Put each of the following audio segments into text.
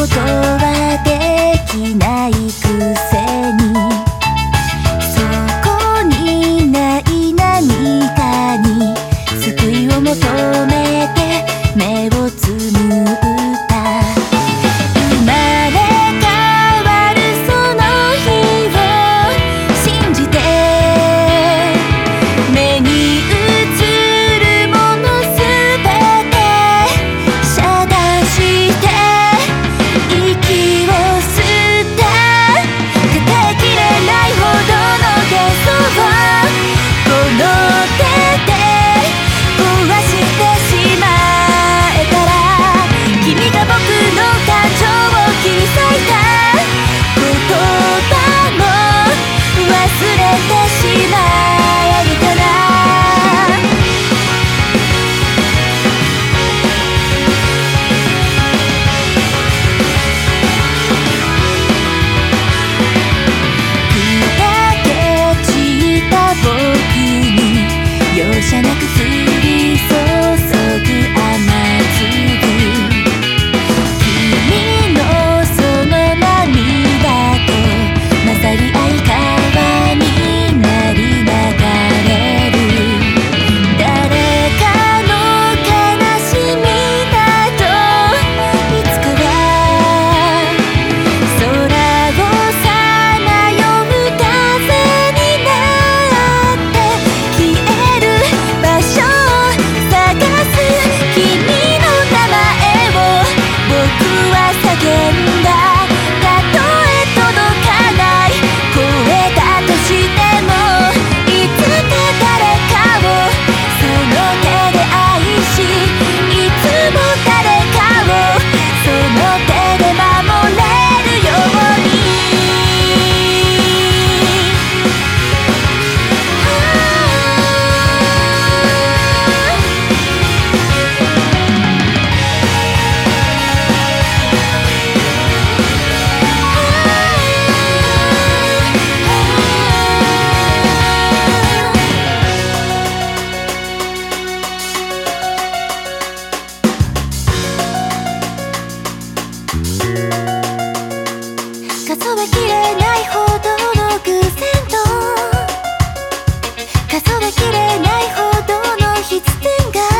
ことはできないくせに、そこにない何かに救いを求めて目をつむった生まれ変わるその日を信じて、目に映るものすべて遮断して息を吸った数えきれないほどのゲソをこの手で壊してしまえたら、君が僕の感情を切り裂いた言葉も忘れてしまえるかな。砕け散った僕に容赦なく降り注ぐ雨粒、君のその涙と混ざり合い川になり流れる、誰かの悲しみなどいつかは空をさまよう風になって消える場所を探す、君の名前を僕は叫んだ。たとえ届かない声だとしても、いつか誰かをその手で愛し、いつも誰かをその手で守れるように。数えきれないほどの偶然と数えきれないほどの必然が、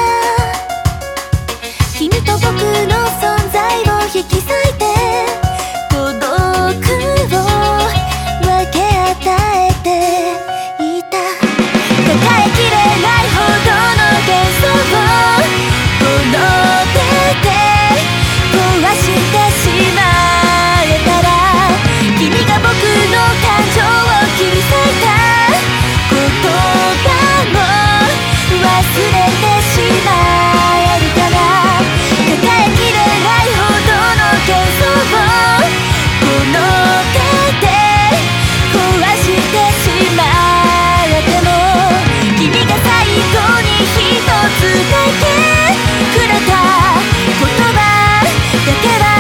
君と僕の存在を引き裂いて孤独を分け与えていた。抱えきれないほどの幻想をこの手で壊してしまえたら、君が僕の感情を切り裂いた言葉も忘れてしまえるかな。抱えきれないほどの幻想をこの手で壊してしまえても、君が最後に一つだけくれた言葉だけは